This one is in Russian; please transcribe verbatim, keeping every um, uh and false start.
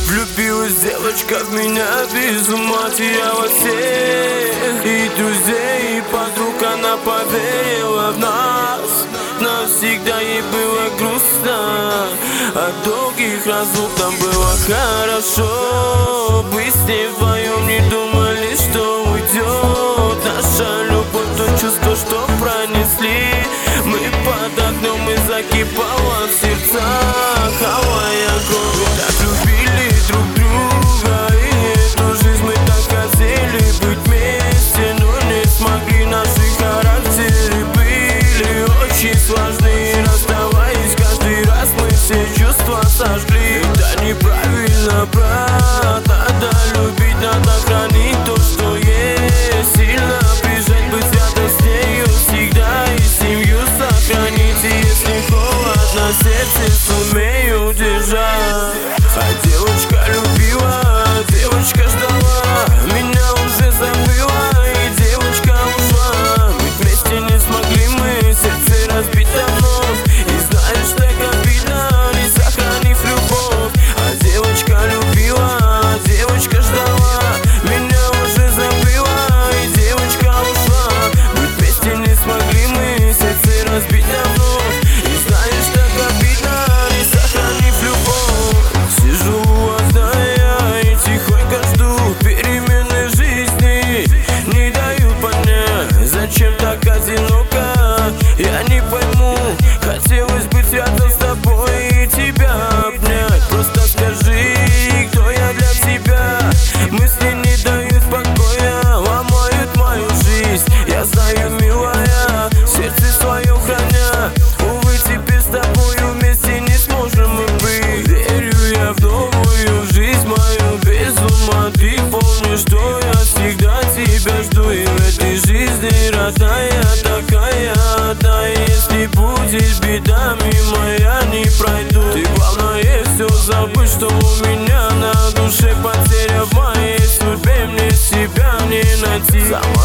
Влюбилась девочка в меня без ума, теряла всех и друзей, и подруг. Она поверила в нас, навсегда ей было грустно. От долгих разлук нам было хорошо. Быть с ней вдвоем, не думали, что уйдет наша любовь. То чувство, что пронесли мы под окном, и закипала в сердцах алая кровь. Мы так любили друг друга, и эту жизнь мы так хотели быть вместе, но не смогли. Наши характеры были очень сложны, расставаясь каждый раз мы все чувства сожгли. Это неправильно, брат, надо любить, надо хранить то, что есть, сильно прижать, быть рядом с нею всегда и семью сохранить. И если холодно в сердце, сумею держать. А девочка любила, девочка ждала, меня уже забыла, и девочка ушла. Быть вместе не смогли мы, сердце разбито вновь, и знаешь, так обидно, не сохранив любовь. А девочка любила, девочка ждала, меня уже забыла, и девочка ушла. Быть вместе не смогли мы, сердце разбито вновь, и знаешь, так обидно, не сохранив любовь. Сижу одна я и тихонько жду перемены жизни, не даю понять, зачем так одиноко. Я не пойму, хотелось быть рядом с тобой и тебя обнять. Просто скажи, кто я для тебя. Мысли не дают покоя, ломают мою жизнь. Я знаю, милая, сердце свое храня. Увы, теперь с тобою вместе не сможем мы быть. Верю я в новую жизнь мою без ума. Ты помнишь, что я всегда тебя жду, и в этой жизни родная такая одна. Если будет беда, мимо я не пройду. Ты главное все забудь, что у меня на душе потеря. В моей судьбе мне себя не найти. Сама